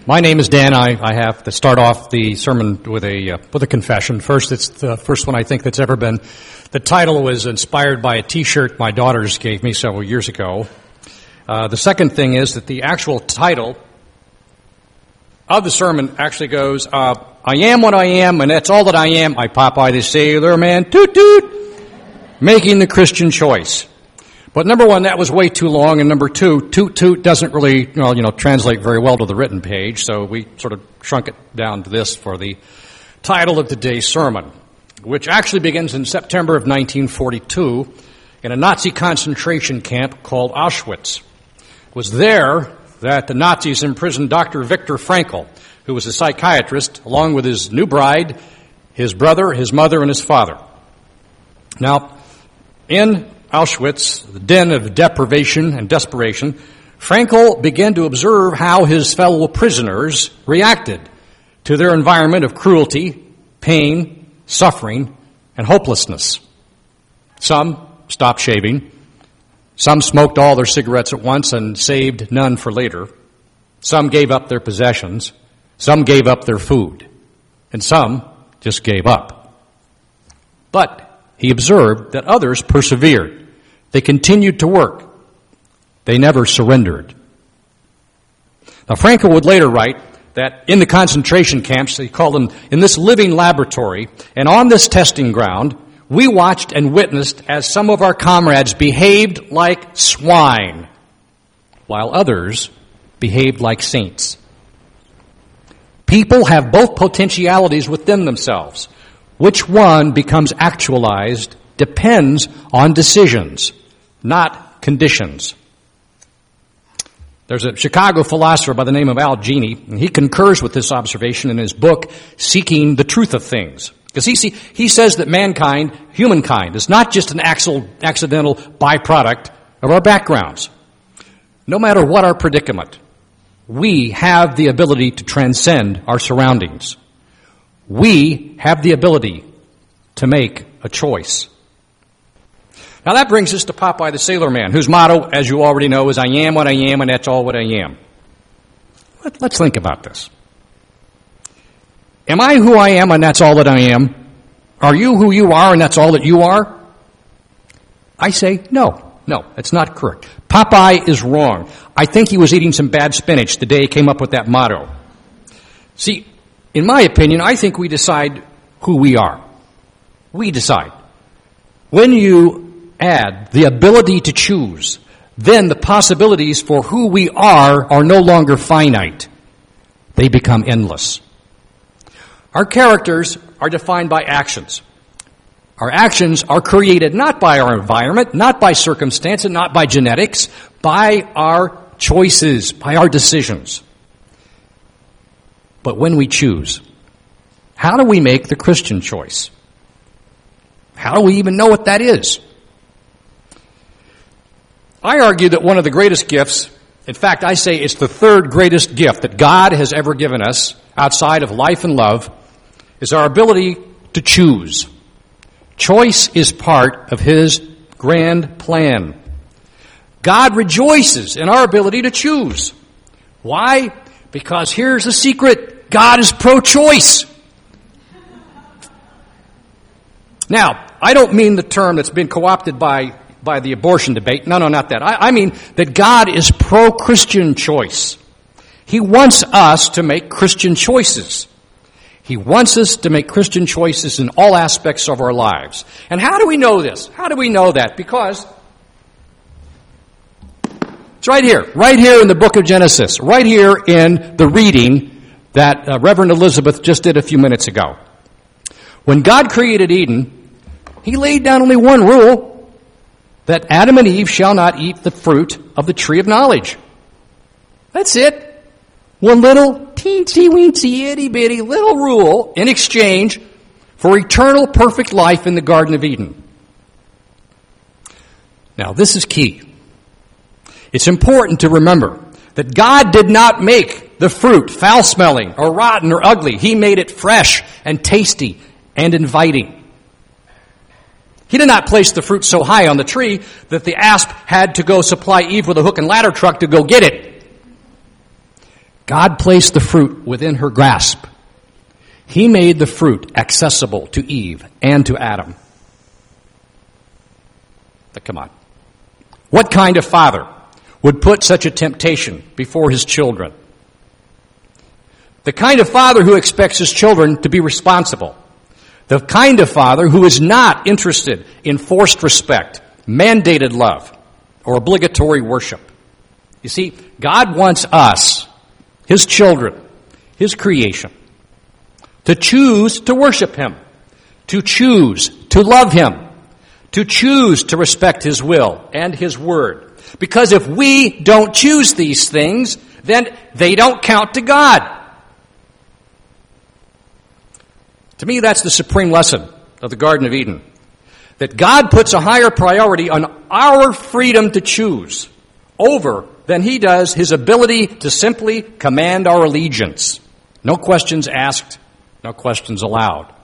My name is Dan. I have to start off the sermon with a confession. First, it's the first one I think that's ever been. The title was inspired by a T-shirt my daughters gave me several years ago. The second thing is that the actual title of the sermon actually goes, I am what I am, and that's all that I am. I Popeye the Sailor Man, toot toot, making the Christian choice. But number one, that was way too long, and number two, toot toot doesn't really, translate very well to the written page, so we sort of shrunk it down to this for the title of today's sermon, which actually begins in September of 1942 in a Nazi concentration camp called Auschwitz. It was there that the Nazis imprisoned Dr. Viktor Frankl, who was a psychiatrist, along with his new bride, his brother, his mother, and his father. Now, in Auschwitz, the den of deprivation and desperation, Frankl began to observe how his fellow prisoners reacted to their environment of cruelty, pain, suffering, and hopelessness. Some stopped shaving. Some smoked all their cigarettes at once and saved none for later. Some gave up their possessions. Some gave up their food. And some just gave up. But he observed that others persevered. They continued to work. They never surrendered. Now, Frankl would later write that in the concentration camps, he called them, in this living laboratory, and on this testing ground, we watched and witnessed as some of our comrades behaved like swine, while others behaved like saints. People have both potentialities within themselves. Which one becomes actualized depends on decisions, not conditions. There's a Chicago philosopher by the name of Al Genie, and he concurs with this observation in his book, Seeking the Truth of Things. Because he says that mankind, humankind, is not just an accidental byproduct of our backgrounds. No matter what our predicament, we have the ability to transcend our surroundings. We have the ability to make a choice. Now that brings us to Popeye the Sailor Man, whose motto, as you already know, is I am what I am, and that's all what I am. Let's think about this. Am I who I am, and that's all that I am? Are you who you are, and that's all that you are? I say no, it's not correct. Popeye is wrong. I think he was eating some bad spinach the day he came up with that motto. See, in my opinion, I think we decide who we are. We decide. When you add the ability to choose, then the possibilities for who we are no longer finite. They become endless. Our characters are defined by actions. Our actions are created not by our environment, not by circumstance, and not by genetics, by our choices, by our decisions. But when we choose, how do we make the Christian choice? How do we even know what that is? I argue that one of the greatest gifts, in fact, I say it's the third greatest gift that God has ever given us outside of life and love, is our ability to choose. Choice is part of His grand plan. God rejoices in our ability to choose. Why? Because here's the secret. God is pro-choice. Now, I don't mean the term that's been co-opted by the abortion debate. No, not that. I mean that God is pro-Christian choice. He wants us to make Christian choices. He wants us to make Christian choices in all aspects of our lives. And how do we know this? How do we know that? Because it's right here in the book of Genesis, right here in the reading that Reverend Elizabeth just did a few minutes ago. When God created Eden, He laid down only one rule, that Adam and Eve shall not eat the fruit of the tree of knowledge. That's it. One little teensy-weensy, itty-bitty little rule in exchange for eternal perfect life in the Garden of Eden. Now, this is key. It's important to remember that God did not make the fruit foul-smelling or rotten or ugly. He made it fresh and tasty and inviting. He did not place the fruit so high on the tree that the asp had to go supply Eve with a hook and ladder truck to go get it. God placed the fruit within her grasp. He made the fruit accessible to Eve and to Adam. But come on. What kind of father would put such a temptation before his children? The kind of father who expects his children to be responsible. The kind of father who is not interested in forced respect, mandated love, or obligatory worship. You see, God wants us, His children, His creation, to choose to worship Him, to choose to love Him, to choose to respect His will and His word. Because if we don't choose these things, then they don't count to God. To me, that's the supreme lesson of the Garden of Eden. That God puts a higher priority on our freedom to choose over than He does His ability to simply command our allegiance. No questions asked, no questions allowed.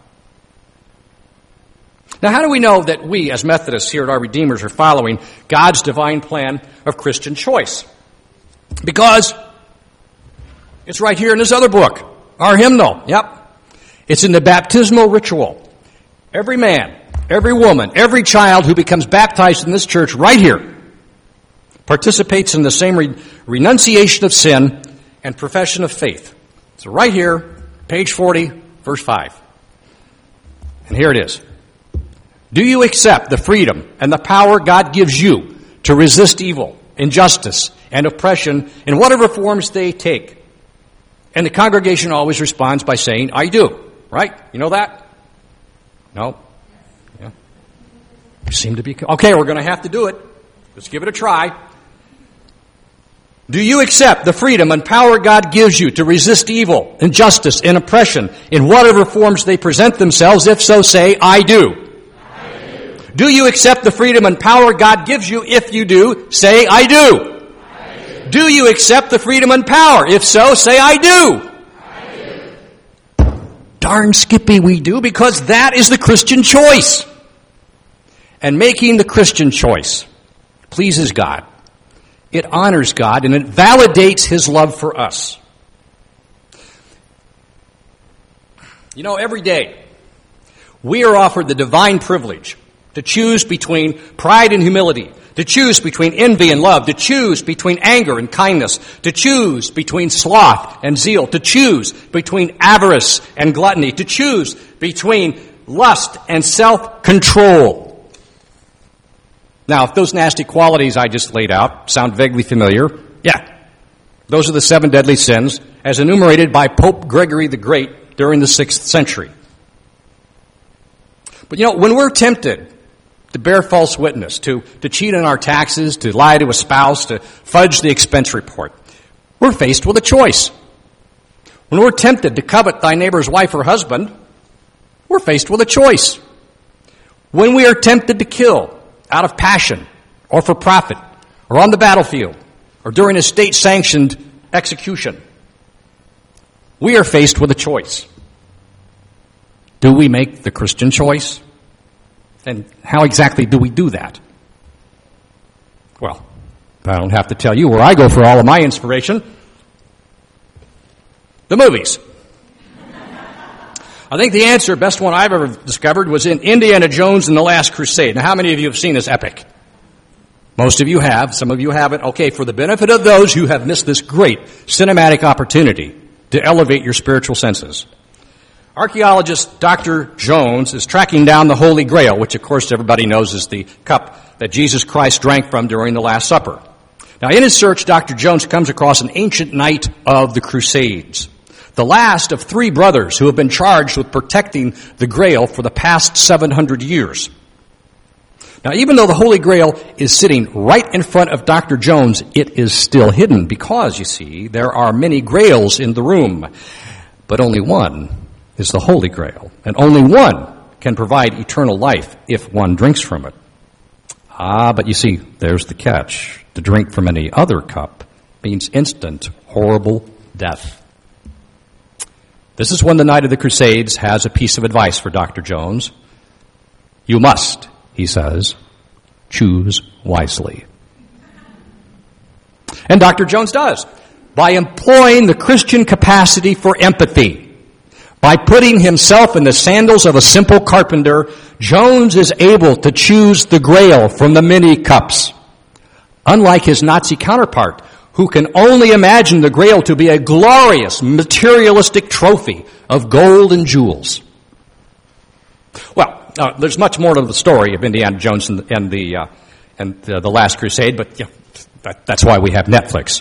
Now, how do we know that we, as Methodists here at Our Redeemers, are following God's divine plan of Christian choice? Because it's right here in this other book, our hymnal. Yep. It's in the baptismal ritual. Every man, every woman, every child who becomes baptized in this church right here participates in the same renunciation of sin and profession of faith. So right here, page 40, verse 5. And here it is. Do you accept the freedom and the power God gives you to resist evil, injustice, and oppression in whatever forms they take? And the congregation always responds by saying, I do. Right? You know that? No? Yeah. You seem to be... Okay, we're going to have to do it. Let's give it a try. Do you accept the freedom and power God gives you to resist evil, injustice, and oppression in whatever forms they present themselves? If so, say, I do. I do. Do you accept the freedom and power God gives you? If you do, say, I do. I do. Do you accept the freedom and power? If so, say, I do. Darn skippy we do, because that is the Christian choice. And making the Christian choice pleases God. It honors God and it validates His love for us. You know, every day we are offered the divine privilege to choose between pride and humility, to choose between envy and love, to choose between anger and kindness, to choose between sloth and zeal, to choose between avarice and gluttony, to choose between lust and self-control. Now, if those nasty qualities I just laid out sound vaguely familiar, yeah, those are the 7 deadly sins as enumerated by Pope Gregory the Great during the 6th century. But you know, when we're tempted to bear false witness, to cheat on our taxes, to lie to a spouse, to fudge the expense report, we're faced with a choice. When we're tempted to covet thy neighbor's wife or husband, we're faced with a choice. When we are tempted to kill out of passion or for profit or on the battlefield or during a state-sanctioned execution, we are faced with a choice. Do we make the Christian choice? And how exactly do we do that? Well, I don't have to tell you where I go for all of my inspiration. The movies. I think the answer, best one I've ever discovered, was in Indiana Jones and the Last Crusade. Now, how many of you have seen this epic? Most of you have. Some of you haven't. Okay, for the benefit of those who have missed this great cinematic opportunity to elevate your spiritual senses, archaeologist Dr. Jones is tracking down the Holy Grail, which of course everybody knows is the cup that Jesus Christ drank from during the Last Supper. Now in his search, Dr. Jones comes across an ancient knight of the Crusades, the last of 3 brothers who have been charged with protecting the Grail for the past 700 years. Now even though the Holy Grail is sitting right in front of Dr. Jones, it is still hidden because, you see, there are many grails in the room, but only one is the Holy Grail, and only one can provide eternal life if one drinks from it. But you see, there's the catch. To drink from any other cup means instant, horrible death. This is when the Knight of the Crusades has a piece of advice for Dr. Jones. You must, he says, choose wisely. And Dr. Jones does. by employing the Christian capacity for empathy. By putting himself in the sandals of a simple carpenter, Jones is able to choose the grail from the many cups. Unlike his Nazi counterpart, who can only imagine the grail to be a glorious, materialistic trophy of gold and jewels. Well, there's much more to the story of Indiana Jones and the Last Crusade, but that's why we have Netflix.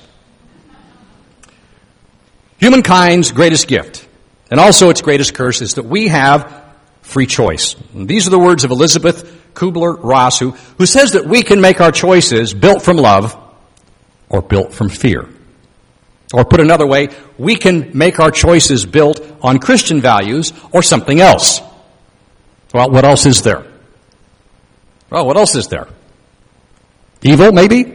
Humankind's greatest gift, and also its greatest curse, is that we have free choice. And these are the words of Elizabeth Kubler-Ross, who says that we can make our choices built from love or built from fear. Or put another way, we can make our choices built on Christian values or something else. Well, what else is there? Well, what else is there? Evil, maybe?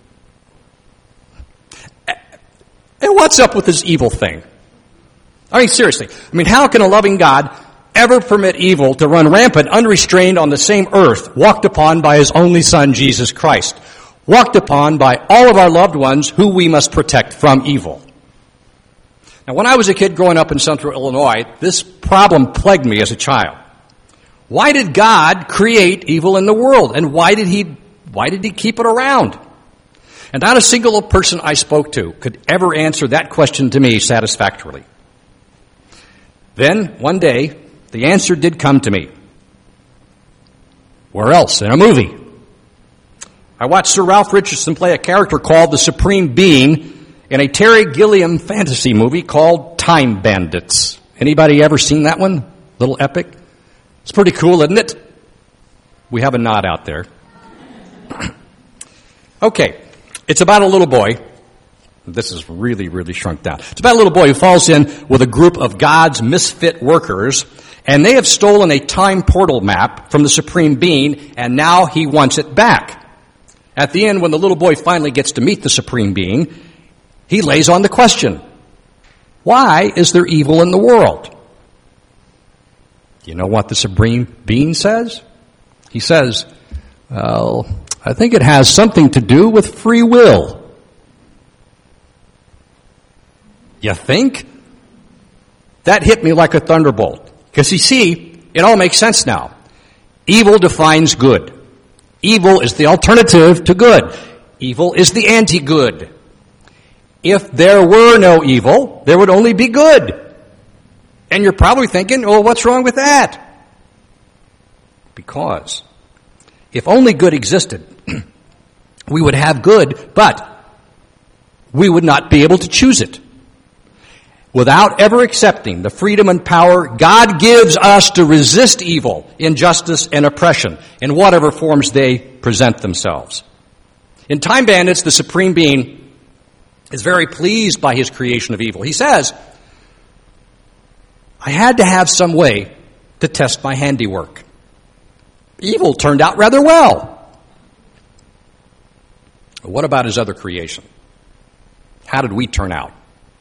And what's up with this evil thing? I mean, seriously. I mean, how can a loving God ever permit evil to run rampant, unrestrained on the same earth, walked upon by his only Son, Jesus Christ, walked upon by all of our loved ones who we must protect from evil? Now, when I was a kid growing up in central Illinois, this problem plagued me as a child. Why did God create evil in the world? And why did he keep it around? And not a single person I spoke to could ever answer that question to me satisfactorily. Then, one day, the answer did come to me. Where else? In a movie. I watched Sir Ralph Richardson play a character called the Supreme Being in a Terry Gilliam fantasy movie called Time Bandits. Anybody ever seen that one? Little epic? It's pretty cool, isn't it? We have a nod out there. Okay. It's about a little boy. This is really, really shrunk down. It's about a little boy who falls in with a group of God's misfit workers, and they have stolen a time portal map from the Supreme Being, and now he wants it back. At the end, when the little boy finally gets to meet the Supreme Being, he lays on the question, why is there evil in the world? You know what the Supreme Being says? He says, well, I think it has something to do with free will. You think? That hit me like a thunderbolt. Because you see, it all makes sense now. Evil defines good. Evil is the alternative to good. Evil is the anti-good. If there were no evil, there would only be good. And you're probably thinking, oh, what's wrong with that? Because if only good existed, we would have good, but we would not be able to choose it. Without ever accepting the freedom and power God gives us to resist evil, injustice, and oppression in whatever forms they present themselves. In Time Bandits, the Supreme Being is very pleased by his creation of evil. He says, I had to have some way to test my handiwork. Evil turned out rather well. What about his other creation? How did we turn out?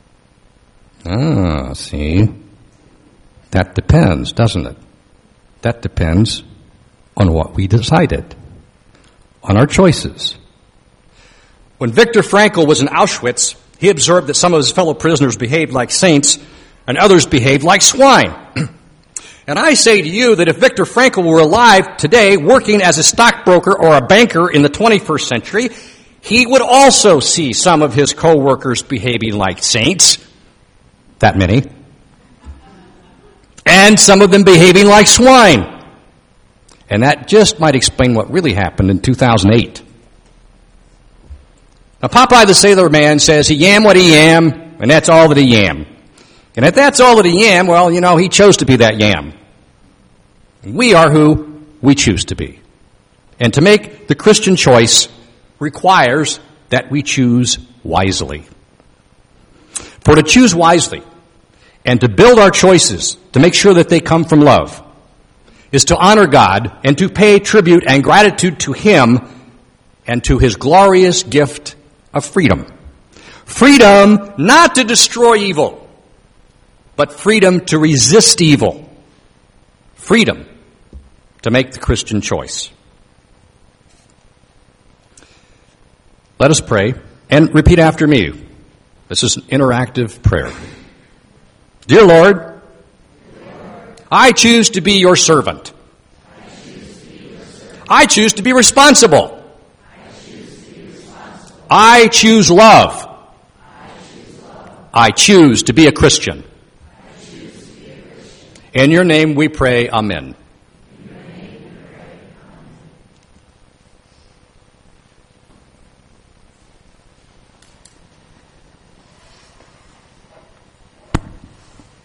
See, that depends, doesn't it? That depends on what we decided, on our choices. When Viktor Frankl was in Auschwitz, he observed that some of his fellow prisoners behaved like saints and others behaved like swine. And I say to you that if Viktor Frankl were alive today, working as a stockbroker or a banker in the 21st century, he would also see some of his co-workers behaving like saints. That many. And some of them behaving like swine. And that just might explain what really happened in 2008. Now, Popeye the Sailor Man says he yam what he yam, and that's all that he yam. And if that's all that he yam, well, you know, he chose to be that yam. We are who we choose to be. And to make the Christian choice requires that we choose wisely. For to choose wisely and to build our choices to make sure that they come from love is to honor God and to pay tribute and gratitude to Him and to His glorious gift of freedom. Freedom not to destroy evil, but freedom to resist evil. Freedom to make the Christian choice. Let us pray and repeat after me. This is an interactive prayer. Dear Lord, I choose to be your servant. I choose to be responsible. I choose love. I choose to be a Christian. In your name we pray, amen.